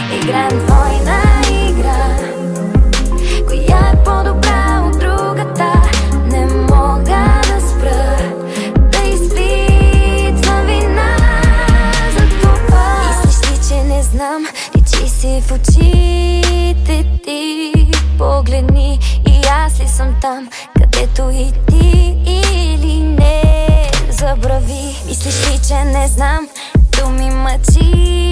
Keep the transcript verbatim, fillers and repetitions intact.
Играем двойна игра, коя е по-добра от другата. Не мога да спра да изпитвам вина за това. Мислиш ли, че не знам? Личи си в очите ти. Погледни и аз ли съм там, където и ти, или не? Забрави. Мислиш ли, че не знам? Думи мъчи